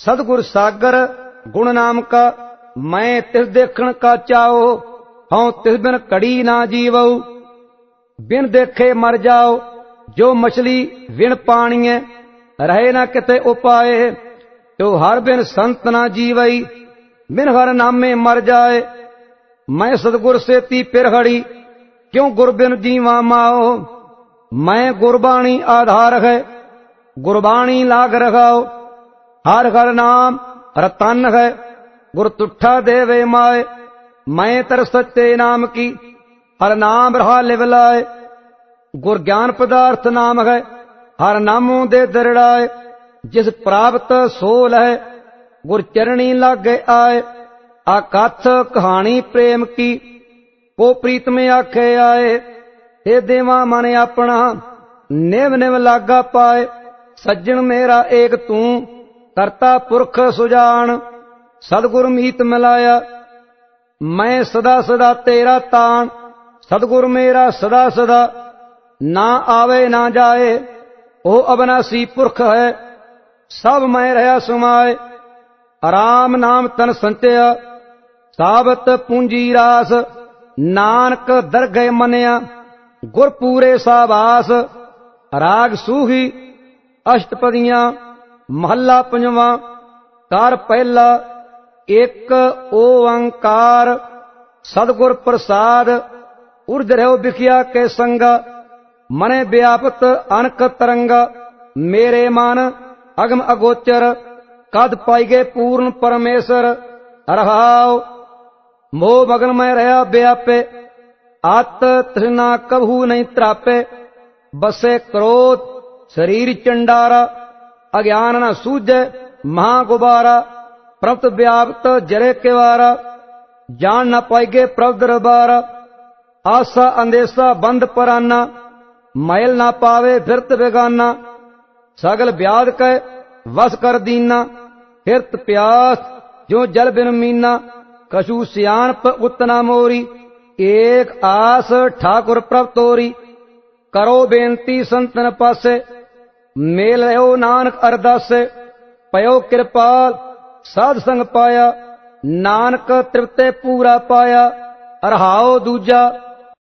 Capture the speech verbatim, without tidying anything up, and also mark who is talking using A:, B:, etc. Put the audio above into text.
A: सतगुर सागर गुण नाम का, मैं तिस देखण का चाओ, हूं तिस बिन कड़ी ना जीवऊ। बिन देखे मर जाओ, जो मछली बिन पाणीए, रहे ना किते उपाय। तो हर बिन संत ना जीवई, बिन हर नामे मर जाए। मैं सतगुर से ती पिरहड़ी, क्यों गुर बिन जीवा माओ। मैं गुरबाणी आधार है, गुरबाणी लाग रखाओ। हर हर नाम रतन है, गुर तुठा देवे माए। मैं तर सच्चे नाम की, हर नाम रहा लिवलाए। गुर ज्ञान पदार्थ नाम है, हर नामों दे दरड़ाए। जिस प्राप्त सोल है, गुर चरणी लागे आए। आकथ कहानी प्रेम की, को प्रीत में आखे आए। हे देवा मन अपना, निव निव लागा पाए। सज्जन मेरा एक तू, करता पुरख सुजान। सतगुर मीत मिलाया, मैं सदा सदा तेरा तान। सतगुर मेरा सदा सदा, ना आवे ना जाए। ओ अविनाशी पुरख है, सब मैं रहा सुमाए। आराम नाम तन संचया, साबत पूंजी रास। नानक दरगह मनिया, गुर पूरे साबास। राग सूही अष्टपदियां, महला पंजवा। कार पहला एक ओंकार, सतगुर प्रसाद। उर्ध रहो बिखिया के संगा, मने व्यापत अनक तरंगा। मेरे मन अगम अगोचर, कद पाइगे पूर्ण परमेश्वर। रहाओ मोह मगन में रहा व्यापे, आत तृष्णा कभू नहीं त्रापे। बसे क्रोध शरीर चंडारा, अज्ञान न सूझे महागुबारा। प्रभुत व्याप्त जरे के वारा, जान न पाइगे प्रभु दरबारा। आशा अंदेशा बंद पराना, मैल ना पावे फिरत बेगाना। सगल ब्याद कै वस कर दीना, फिरत प्यास जो जल बिन मीना। कछु सियानप उतना मोरी, एक आस ठाकुर प्रभ तोरी। करो बेनती संतन पासे, मेल रहो नानक अरदासे। पयो कृपाल साध संग पाया, नानक तृप्ते पूरा पाया। रहाओ दूजा